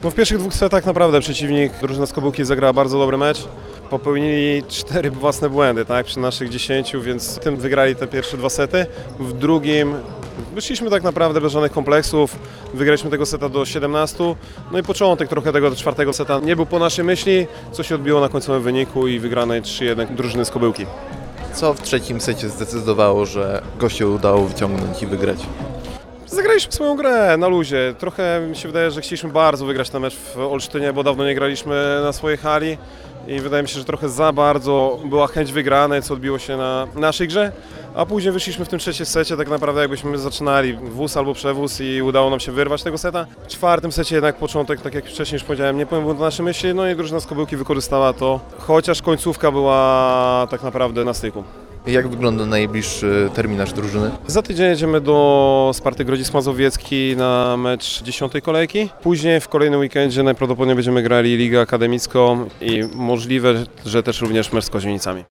No w pierwszych dwóch setach naprawdę przeciwnik, drużyna z Kobyłki zagrała bardzo dobry mecz. Popełnili 4 własne błędy, tak, przy naszych 10, więc tym wygrali te pierwsze 2 sety. W drugim wyszliśmy tak naprawdę bez żadnych kompleksów, wygraliśmy tego seta do 17, no i początek trochę tego 4. seta nie był po naszej myśli, co się odbiło na końcowym wyniku i wygranej 3-1 drużyny z Kobyłki. Co w trzecim secie zdecydowało, że gościom udało wyciągnąć i wygrać? Zagraliśmy swoją grę na luzie. Trochę mi się wydaje, że chcieliśmy bardzo wygrać ten mecz w Olsztynie, bo dawno nie graliśmy na swojej hali i wydaje mi się, że trochę za bardzo była chęć wygranej, co odbiło się na naszej grze, a później wyszliśmy w tym trzecim secie tak naprawdę jakbyśmy zaczynali wóz albo przewóz i udało nam się wyrwać tego seta. W 4. secie jednak początek, tak jak wcześniej już powiedziałem, nie był do naszej myśli, no i drużyna z Kobyłki wykorzystała to, chociaż końcówka była tak naprawdę na styku. Jak wygląda najbliższy terminarz drużyny? Za tydzień jedziemy do Sparty Grodzisk Mazowiecki na mecz 10. kolejki. Później w kolejnym weekendzie najprawdopodobniej będziemy grali Ligę Akademicką i możliwe, że też również mecz z Kozienicami.